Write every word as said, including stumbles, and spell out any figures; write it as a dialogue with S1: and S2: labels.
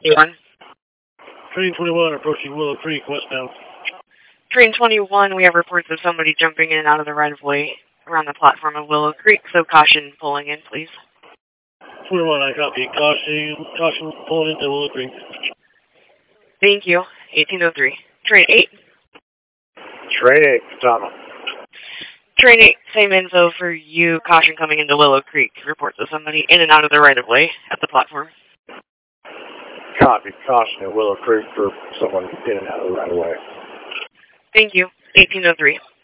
S1: twenty-one.
S2: Train twenty-one approaching Willow Creek westbound.
S1: Train twenty-one, we have reports of somebody jumping in and out of the right-of-way around the platform of Willow Creek, so caution pulling in, please.
S2: twenty-one, I copy. Caution, caution pulling into Willow Creek.
S1: Thank you. eighteen oh three. Train eight.
S3: Train eight, Katama.
S1: Train eight, same info for you. Caution coming into Willow Creek. Reports of somebody in and out of the right-of-way at the platform.
S3: Copy. Caution at Willow Creek for someone in and out of the right of way.
S1: Thank you. eighteen oh three.